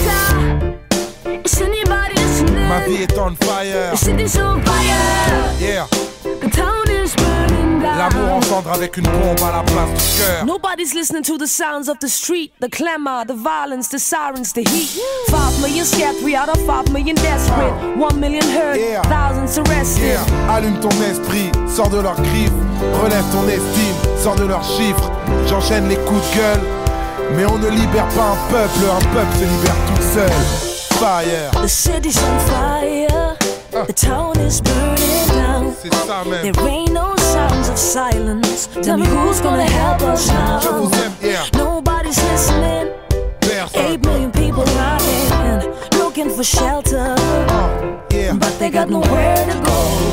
[SPEAKER 14] water. Is anybody listening?
[SPEAKER 9] Ma vie est on fire.
[SPEAKER 14] The shit is on fire.
[SPEAKER 9] Yeah.
[SPEAKER 14] The town is burning down.
[SPEAKER 9] L'amour en cendre avec une bombe à la place du cœur.
[SPEAKER 19] Nobody's listening to the sounds of the street, the clamor, the violence, the sirens, the heat. Five million scared, three out of five million desperate. One million hurt,
[SPEAKER 9] yeah.
[SPEAKER 19] Thousands arrested.
[SPEAKER 9] Yeah. Allume ton esprit, sors de leurs griffes. Relève ton estime, sors de leurs chiffres. J'enchaîne les coups de gueule, mais on ne libère pas un peuple, un peuple se libère tout seul. Fire.
[SPEAKER 14] The city's on fire. The town is burning down.
[SPEAKER 9] C'est ça même.
[SPEAKER 14] There ain't no sounds of silence. Tell me who's gonna help us now?
[SPEAKER 9] Je vous aime, yeah.
[SPEAKER 14] Nobody's listening.
[SPEAKER 9] Personne.
[SPEAKER 14] Eight million people running, looking for shelter.
[SPEAKER 9] Uh, yeah.
[SPEAKER 14] But they got nowhere to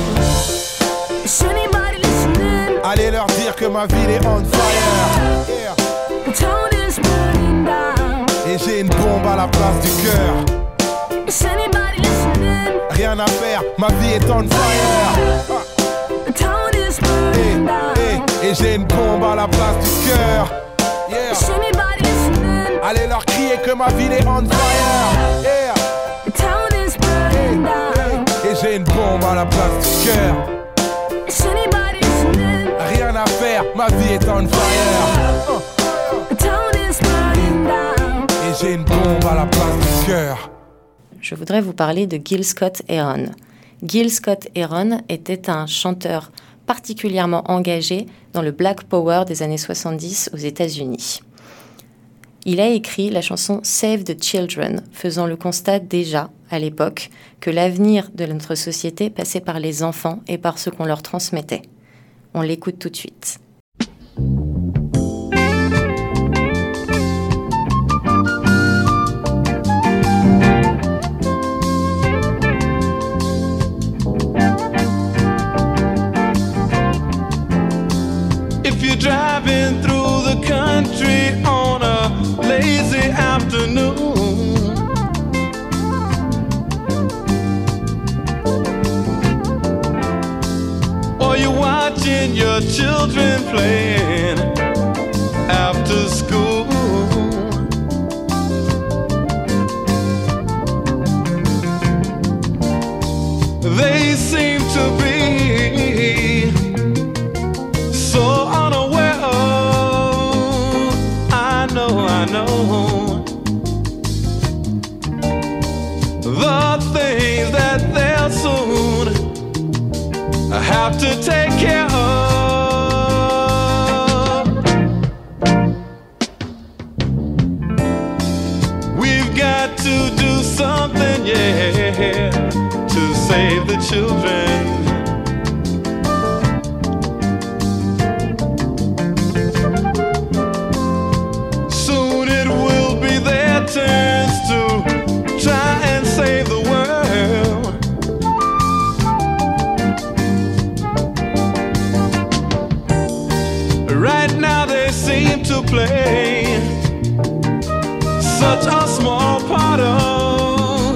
[SPEAKER 14] go. Is anybody listening?
[SPEAKER 9] Allez leur dire que ma ville est on fire. Yeah.
[SPEAKER 14] The town is burning down.
[SPEAKER 9] Et j'ai une bombe à la place du cœur.
[SPEAKER 14] Is anybody listening?
[SPEAKER 9] Rien à faire, ma vie est on fire.
[SPEAKER 14] The town is burning down.
[SPEAKER 9] Et, et, et j'ai une bombe à la place du cœur. Yeah.
[SPEAKER 14] Is anybody listening?
[SPEAKER 9] Allez leur crier que ma ville est on fire. Yeah.
[SPEAKER 14] The town is burning down.
[SPEAKER 9] Et, et j'ai une bombe à la place du cœur.
[SPEAKER 14] Is anybody listening?
[SPEAKER 9] Rien à faire, ma vie est on fire.
[SPEAKER 14] The town is burning down.
[SPEAKER 9] Et j'ai une bombe à la place du cœur.
[SPEAKER 3] Je voudrais vous parler de Gil Scott-Heron. Gil Scott-Heron était un chanteur particulièrement engagé dans le Black Power des années soixante-dix aux États-Unis. Il a écrit la chanson Save the Children, faisant le constat déjà, à l'époque, que l'avenir de notre société passait par les enfants et par ce qu'on leur transmettait. On l'écoute tout de suite.
[SPEAKER 18] Driving through the country on a lazy afternoon, or you're watching your children playing after school. They seem to be so unaware of, I know, I know, the things that they'll soon have to take care of. We've got to do something, yeah, to save the children. Turns to try and save the world. Right now they seem to play such a small part of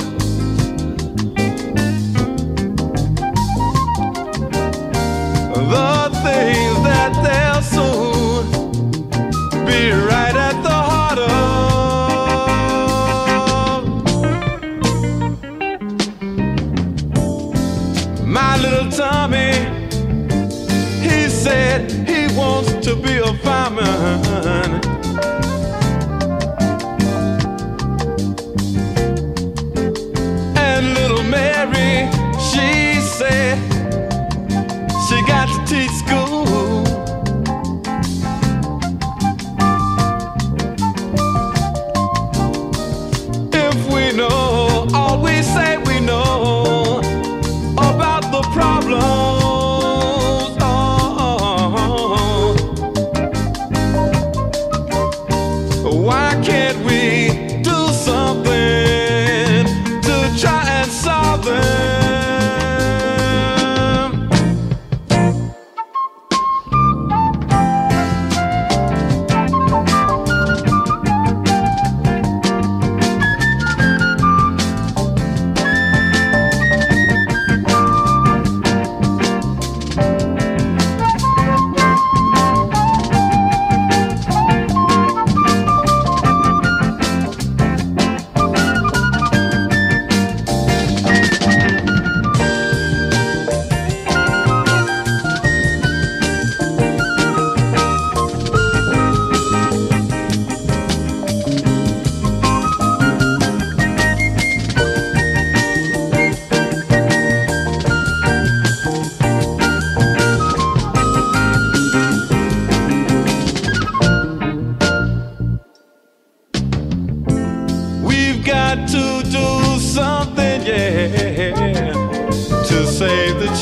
[SPEAKER 18] the things that they'll soon be right at the heart of. My little Tommy, he said he wants to be a fireman.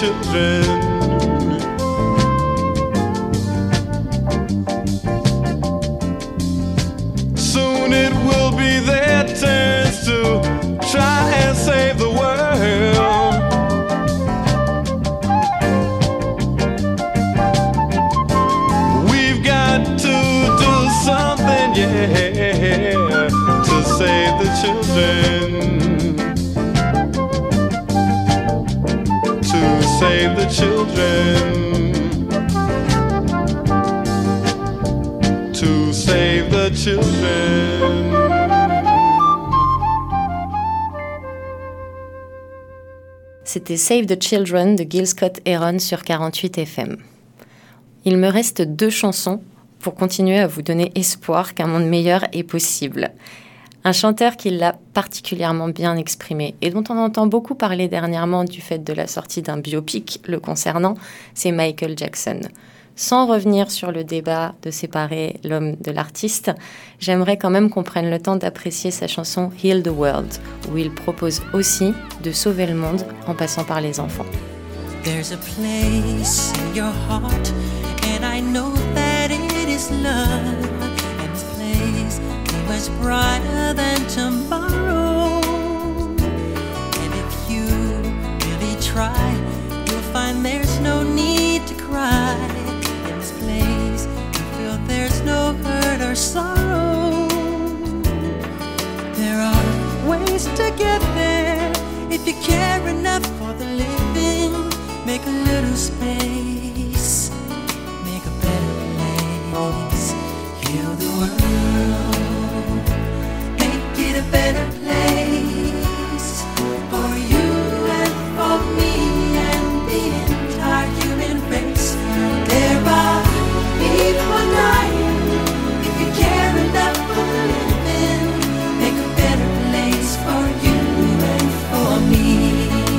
[SPEAKER 18] children. Soon it will be their turns to try and save the world. We've got to do something, yeah, to save the children. To save the children. To save the children.
[SPEAKER 3] C'était Save the Children de Gil Scott-Heron sur quarante-huit F M. Il me reste deux chansons pour continuer à vous donner espoir qu'un monde meilleur est possible. Un chanteur qui l'a particulièrement bien exprimé et dont on entend beaucoup parler dernièrement du fait de la sortie d'un biopic le concernant, c'est Michael Jackson. Sans revenir sur le débat de séparer l'homme de l'artiste, j'aimerais quand même qu'on prenne le temps d'apprécier sa chanson Heal the World, où il propose aussi de sauver le monde en passant par les enfants.
[SPEAKER 20] There's a place in your heart, and I know that it is love. And this place is much brighter than tomorrow. And if you really try, you'll find there's no need to cry. In this place, you feel there's no hurt or sorrow. There are ways to get there if you care enough for the living. Make a little space, make a better place. Heal the world, make it a better place for you and for me and the entire human race. There are people dying. If you care enough for the living, make a better place for you and for me.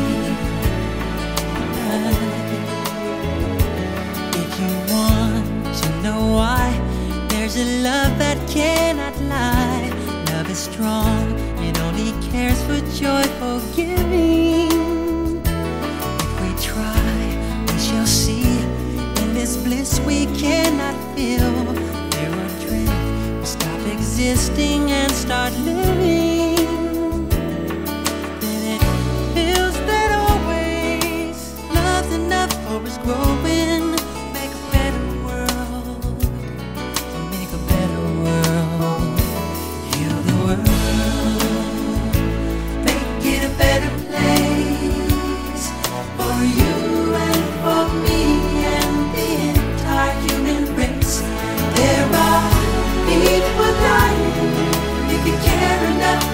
[SPEAKER 20] If you want to know why, there's a love that cannot lie. Love is strong, it only cares for joyful giving. If we try, we shall see. In this bliss we cannot feel, there are dreams, we stop existing and start living. Then it feels that always love's enough for us growing. Make a better world, make a better world. Heal the world, make it a better place for you and for me and the entire human race. There are people dying. If you care enough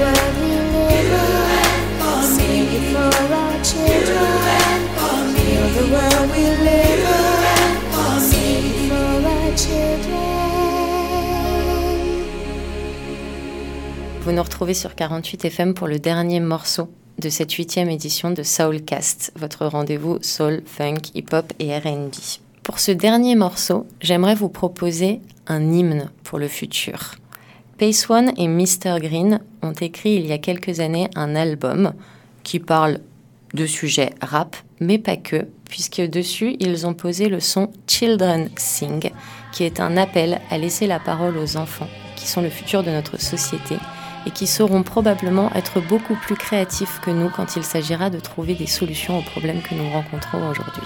[SPEAKER 14] world we live in. Save it for our children. Build the world we live in. Save it for our children.
[SPEAKER 3] Vous nous retrouvez sur quarante-huit F M pour le dernier morceau de cette huitième édition de Soulcast, votre rendez-vous soul, funk, hip-hop et R and B. Pour ce dernier morceau, j'aimerais vous proposer un hymne pour le futur. Pace One et mister Green ont écrit il y a quelques années un album qui parle de sujets rap, mais pas que, puisque dessus, ils ont posé le son Children Sing, qui est un appel à laisser la parole aux enfants, qui sont le futur de notre société, et qui sauront probablement être beaucoup plus créatifs que nous quand il s'agira de trouver des solutions aux problèmes que nous rencontrons aujourd'hui.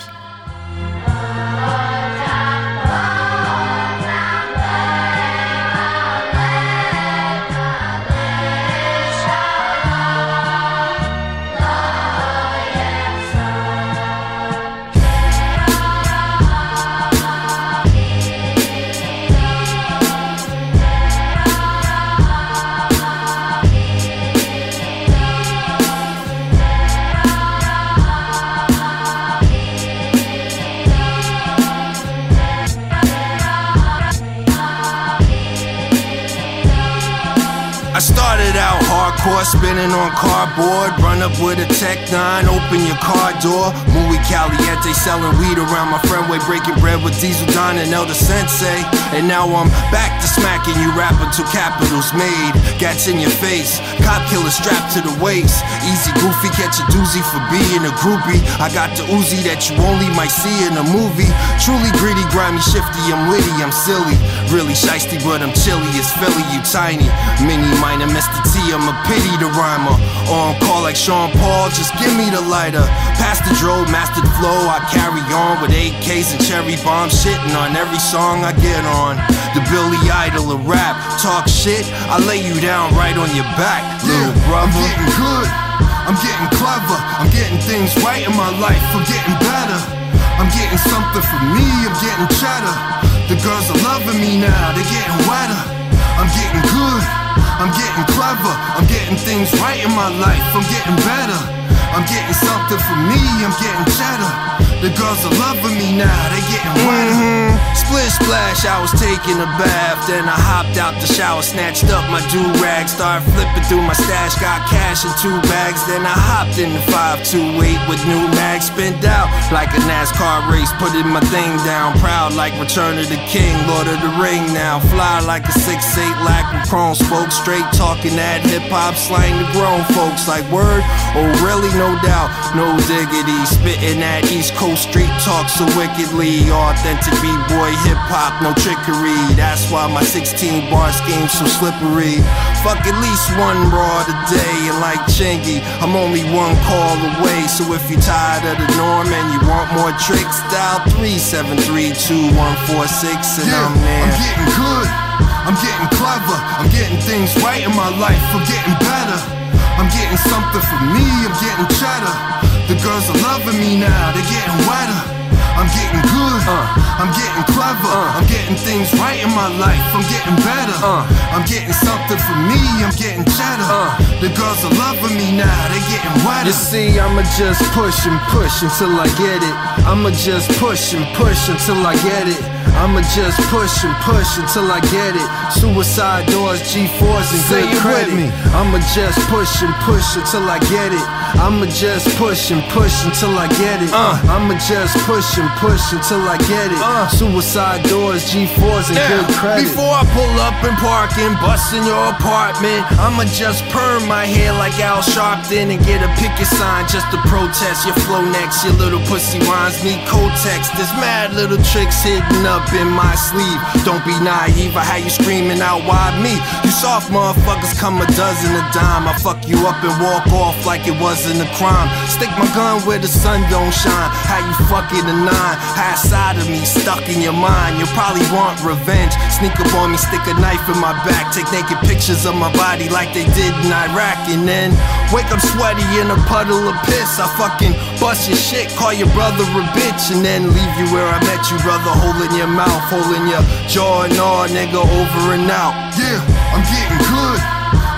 [SPEAKER 21] Started out hardcore, spinning on cardboard. Run up with a Tech nine, open your car door. Muy caliente, selling weed around my friendway, breaking bread with Diesel Don and Elder Sensei. And now I'm back to smacking you, rapper till capitals made. Gats in your face, cop killer strapped to the waist. Easy goofy, catch a doozy for being a groupie. I got the Uzi that you only might see in a movie. Truly greedy, grimy, shifty, I'm witty, I'm silly. Really shiesty, but I'm chilly as Philly, you tiny. Mini minor, Mister T, I'm a pity the rhymer. On call like Sean Paul, just give me the lighter. Pass the dro, mastered flow, I carry on with eight Ks and cherry bombs, shitting on every song I get on. The Billy Idol of rap, talk shit, I lay you down right on your back, little
[SPEAKER 9] yeah,
[SPEAKER 21] brother.
[SPEAKER 9] I'm getting good, I'm getting clever, I'm getting things right in my life, I'm getting better. I'm getting something for me, I'm getting cheddar. The girls are loving me now, they're getting wetter. I'm getting good, I'm getting clever, I'm getting things right in my life, I'm getting better. I'm getting something for me, I'm getting cheddar. The girls are loving me now, they getting wetter.
[SPEAKER 21] Mm-hmm. Split splash, I was taking a bath. Then I hopped out the shower, snatched up my do-rag, started flipping through my stash, got cash in two bags. Then I hopped in the five two eight with new mags, spinned out like a NASCAR race, putting my thing down. Proud like Return of the King, Lord of the Ring now. Fly like a six eight lack with chrome spokes, straight talking that hip-hop slang to grown folks. Like word, oh really, no doubt, no diggity. Spitting that East Coast street talk so wickedly. Authentic B-boy hip-hop, no trickery. That's why my sixteen bar scheme's so slippery. Fuck at least one broad a day. And like Chingy, I'm only one call away. So if you're tired of the norm and you want more tricks, dial three seven three two one four six and
[SPEAKER 9] yeah,
[SPEAKER 21] I'm there.
[SPEAKER 9] I'm getting good, I'm getting clever, I'm getting things right in my life, I'm getting better. I'm getting something for me, I'm getting cheddar. The girls are loving me now, they're getting wetter. I'm getting good, uh, I'm getting clever, uh, I'm getting things right in my life, I'm getting better. uh, I'm getting something for me, I'm getting cheddar. uh, The girls are loving me now, they're getting wetter.
[SPEAKER 21] You see, I'ma just push and push until I get it. I'ma just push and push until I get it. I'ma just push and push until I get it. Suicide doors, G fours and
[SPEAKER 9] Say
[SPEAKER 21] good
[SPEAKER 9] it
[SPEAKER 21] credit.
[SPEAKER 9] with me.
[SPEAKER 21] I'ma just push and push until I get it. I'ma just push and push until I get it. Uh. I'ma just push and push until I get it. Uh. Suicide doors, G fours and yeah. good credit. Before I pull up and park and bust in your apartment, I'ma just perm my hair like Al Sharpton and get a picket sign just to protest your flow next. Your little pussy rhymes need Kotex. There's mad little tricks hidden up in my sleeve. Don't be naive, I had you screaming out, why me? You soft motherfuckers come a dozen a dime. I fuck you up and walk off like it wasn't a crime. Stick my gun where the sun don't shine. How you fucking a nine? Half side of me stuck in your mind. You'll probably want revenge. Sneak up on me, stick a knife in my back. Take naked pictures of my body like they did in Iraq. And then wake up sweaty in a puddle of piss. I fucking bust your shit, call your brother a bitch, and then leave you where I met you, brother, holding your mouth, holding your jaw and all, nigga, over and out.
[SPEAKER 9] Yeah, I'm getting good, I'm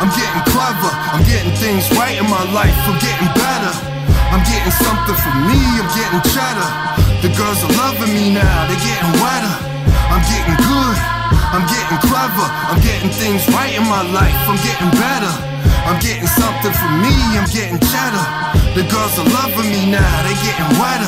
[SPEAKER 21] I'm getting clever, I'm getting things right in my life, I'm getting better. I'm getting something for me, I'm getting cheddar. The girls are loving me now, they're getting wetter. I'm getting good, I'm getting clever, I'm getting things right in my life, I'm getting better. I'm getting something for me, I'm getting cheddar. The girls are loving me now, they're getting wetter.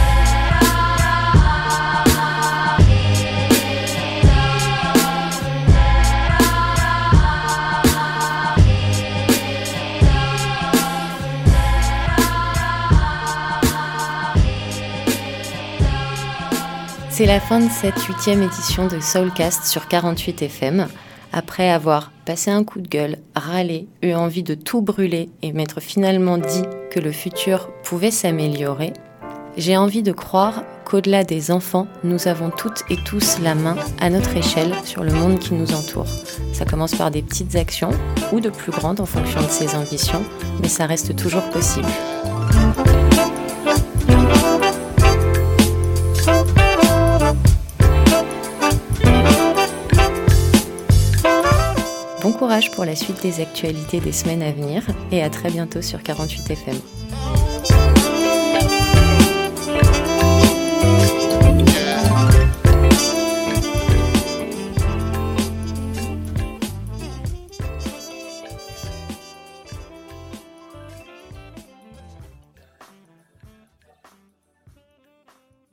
[SPEAKER 3] C'est la fin de cette huitième édition de Soulcast sur quarante-huit F M. Après avoir passé un coup de gueule, râlé, eu envie de tout brûler et m'être finalement dit que le futur pouvait s'améliorer, j'ai envie de croire qu'au-delà des enfants, nous avons toutes et tous la main à notre échelle sur le monde qui nous entoure. Ça commence par des petites actions ou de plus grandes en fonction de ses ambitions, mais ça reste toujours possible. Bon courage pour la suite des actualités des semaines à venir et à très bientôt sur quarante-huit F M.